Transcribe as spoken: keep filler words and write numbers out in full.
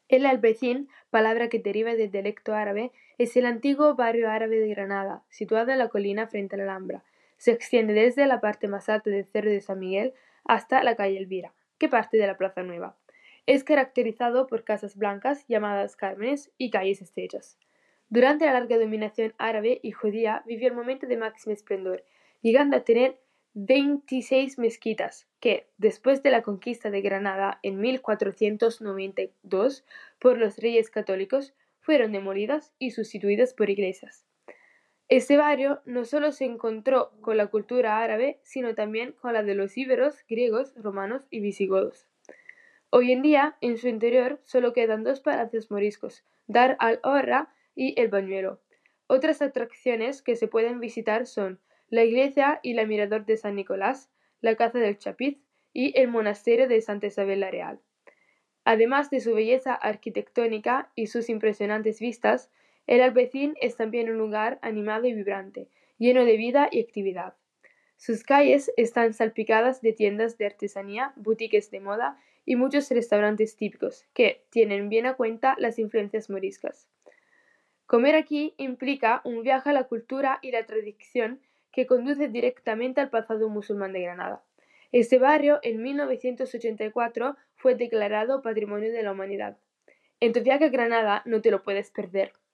El Albaicín, palabra que deriva del dialecto árabe, es el antiguo barrio árabe de Granada, situado en la colina frente a la Alhambra. Se extiende desde la parte más alta del Cerro de San Miguel hasta la calle Elvira, que parte de la Plaza Nueva. Es caracterizado por casas blancas llamadas cármenes y calles estrechas. Durante la larga dominación árabe y judía vivió el momento de máximo esplendor, llegando a tener veintiséis mezquitas que, después de la conquista de Granada en mil cuatrocientos noventa y dos por los reyes católicos, fueron demolidas y sustituidas por iglesias. Este barrio no solo se encontró con la cultura árabe, sino también con la de los íberos, griegos, romanos y visigodos. Hoy en día, en su interior, solo quedan dos palacios moriscos, Dar al-Horra y el Bañuelo. Otras atracciones que se pueden visitar son la iglesia y el mirador de San Nicolás, la caza del Chapiz y el monasterio de Santa Isabel la Real. Además de su belleza arquitectónica y sus impresionantes vistas, el Albaicín es también un lugar animado y vibrante, lleno de vida y actividad. Sus calles están salpicadas de tiendas de artesanía, boutiques de moda y muchos restaurantes típicos, que tienen bien a cuenta las influencias moriscas. Comer aquí implica un viaje a la cultura y la tradición que conduce directamente al pasado musulmán de Granada. Este barrio, en mil novecientos ochenta y cuatro, fue declarado Patrimonio de la Humanidad. En tu viaje a Granada no te lo puedes perder.